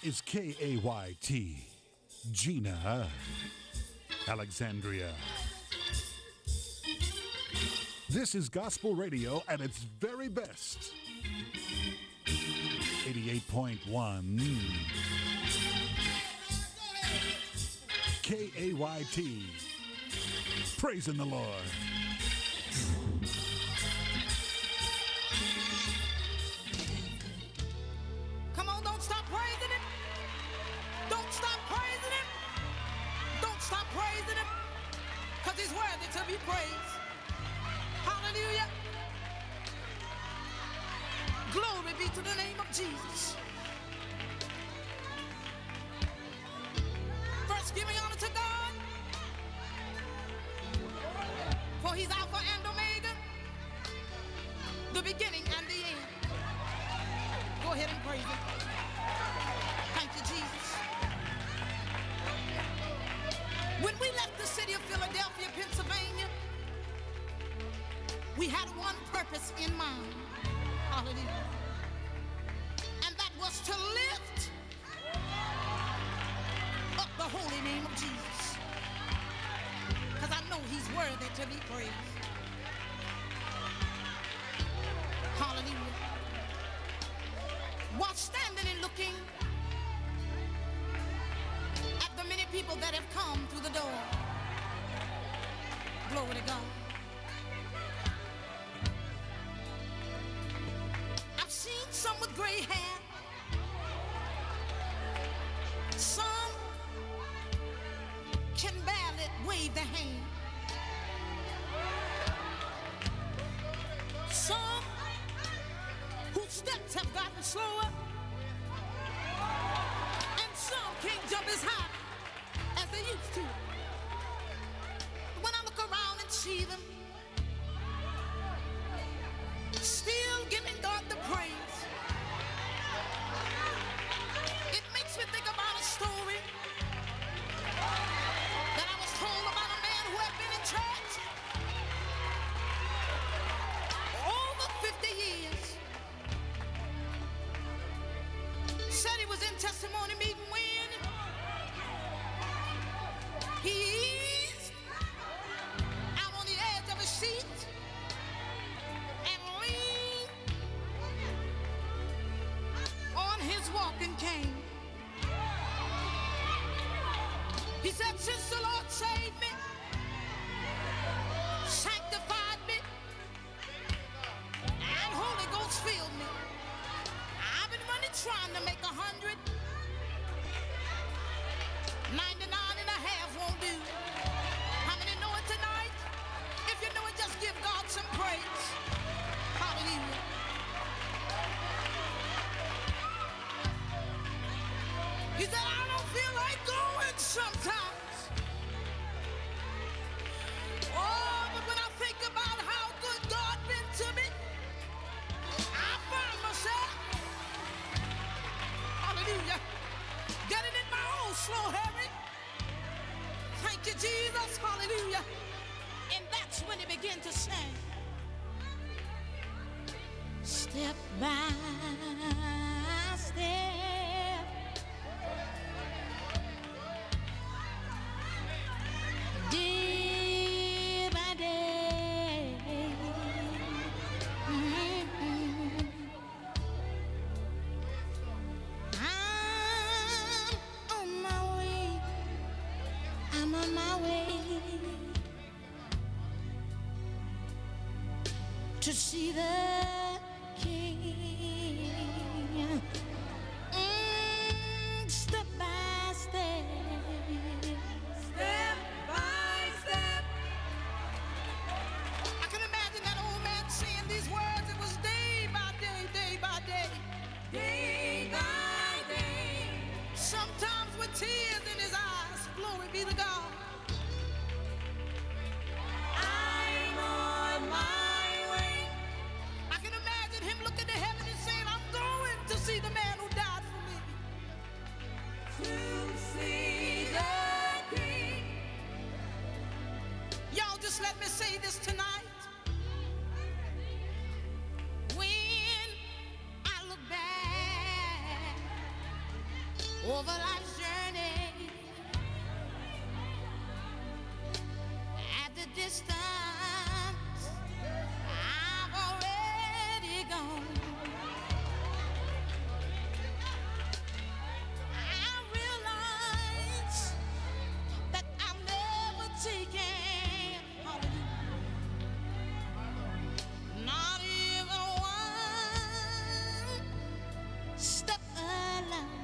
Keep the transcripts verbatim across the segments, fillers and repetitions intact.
is K A Y T, Gina Alexandria. This is gospel radio at its very best. eighty-eight point one K A Y T, praising the Lord. Come on, don't stop praising Him. Don't stop praising Him. Don't stop praising Him, because He's worthy to be praised. Hallelujah. Glory be to the name of Jesus. First, giving honor to God, for He's Alpha and Omega, the beginning and the end. Go ahead and praise Him. Thank you, Jesus. When we left the city of Philadelphia, Pennsylvania, we had one purpose in mind. Hallelujah. And that was to lift up the holy name of Jesus, because I know He's worthy to be praised. Hallelujah. While standing and looking at the many people that have come through the door, glory to God, I've seen some with gray hair, some can barely wave their hand, some whose steps have gotten slower, and some can't jump as high as they used to. When I look around and see them still giving God the praise, it makes me think about a story that I was told about a man who had been in church over fifty years. Said he was in testimony meeting when he eased out on the edge of his seat and leaned on his walking cane. He said, since the Lord saved me, sanctified me, and Holy Ghost filled me, I've been running trying to make a hundred. ninety-nine and a half won't do. How many know it tonight? If you know it, just give God some praise. Hallelujah. He said, I don't feel like going sometimes. Oh, but when I think about how good God been to me, I find myself, hallelujah, getting in my own slow hurry. Thank you, Jesus, hallelujah. And that's when he began to sing. Step by step, day by day, mm-hmm. I'm on my way, I'm on my way to see the King. Mm, step by step, step by step. I can imagine that old man saying these words. It was day by day, day by day, day by day. Sometimes with tears in his eyes. Glory be to God. I'm on my way. I can imagine him looking to heaven and saying, I'm going to see the man who died for me. To see the King. Y'all just let me say this tonight. When I look back over life's journey. At the distance, I've already gone. I realize that I'm never taken, not even one step alone.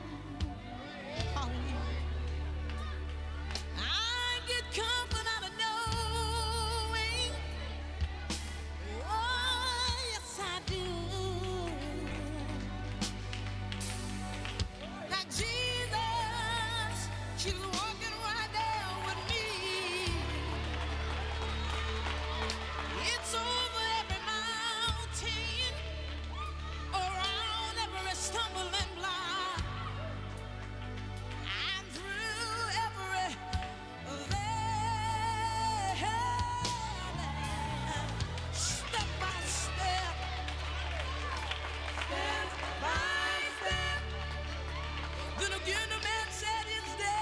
I get comfort out of knowing, oh yes I do, that Jesus keeps walking right there with me. It's over every mountain, around every stumbling block, and through every valley, step by step, step by step. Then again, the man said it's day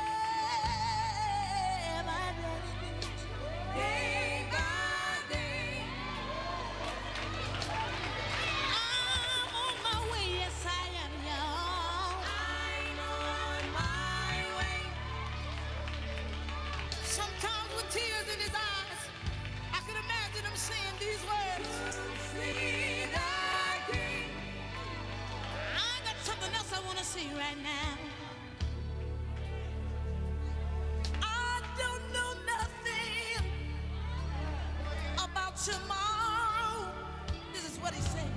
by day, day by day. I'm on my way, yes I am, y'all. I'm on my way. Sometimes with tears in his eyes, I could imagine him saying these words. See the King. I got something else I want to say right now. I don't know nothing about tomorrow. This is what he said.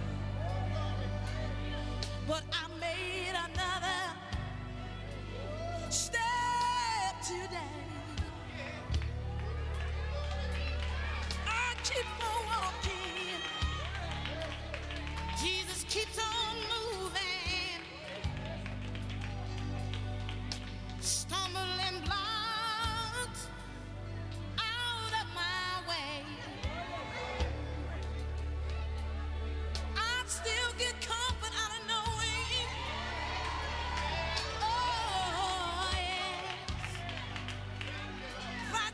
But I made another step today. I keep on walking. Jesus keeps on moving. Stumbling blocks out of my way. I still get comfort out of knowing, oh yes, that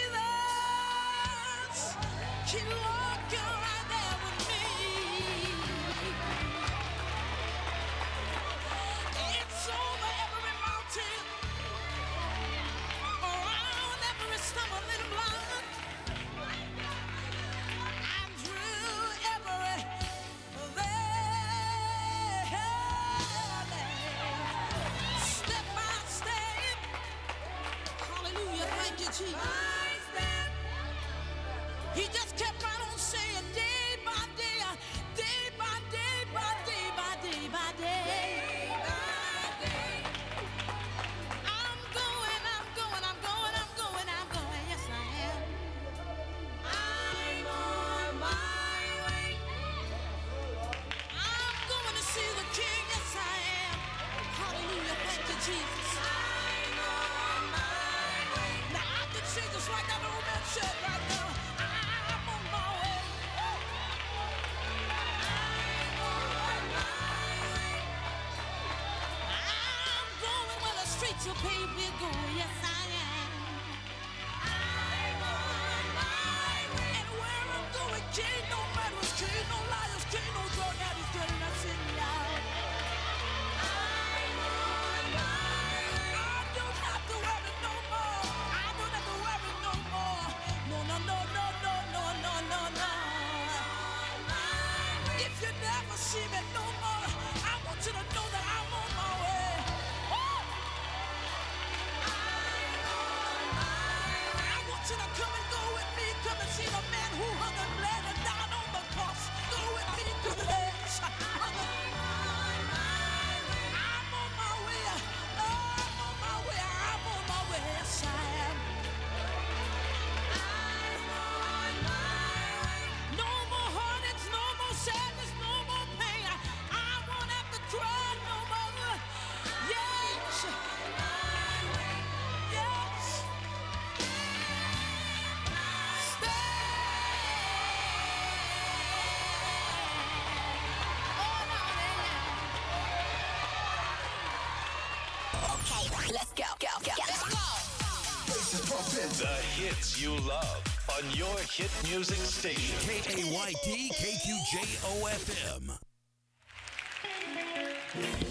Jesus keep walking right there with me. It's over every mountain, around every stumbling block, and through every valley, step by step. Hallelujah, thank you, Jesus. He just kept right on saying, day by day, day by day, by day, by day, by day. I'm going, I'm going, I'm going, I'm going, I'm going, yes I am. I'm on my way. I'm going to see the King, yes I am. Hallelujah, thank you, Jesus. I'm on my way. Now I can say just like that old man said right now. I'm on my way. I'm on my way. I'm going where the streets are paved with gold, yes I am. I'm on my way. And where I'm going, can't no murderers, can't no liars, can't no drug addicts, can't nothing out. I'm on my way. I don't have to worry no more. I don't have to worry no more. No, no, no, no, no, no, no, no, no. If you never see me no more, I want you to know that I'm on my way. Woo! I want you to come and go with me. Come and see the man who hung and bled and died on the cross. Go with me to the edge. I'm on my way. Oh, I'm on my way. I'm on my way. Yes, I am. I'm on my way. No more heartaches, no more sadness, no more pain. I won't have to cry no more. Yes. Yes. Let's go, go, go. Let's go. The hits you love on your hit music station. K A Y T K Q J O F M.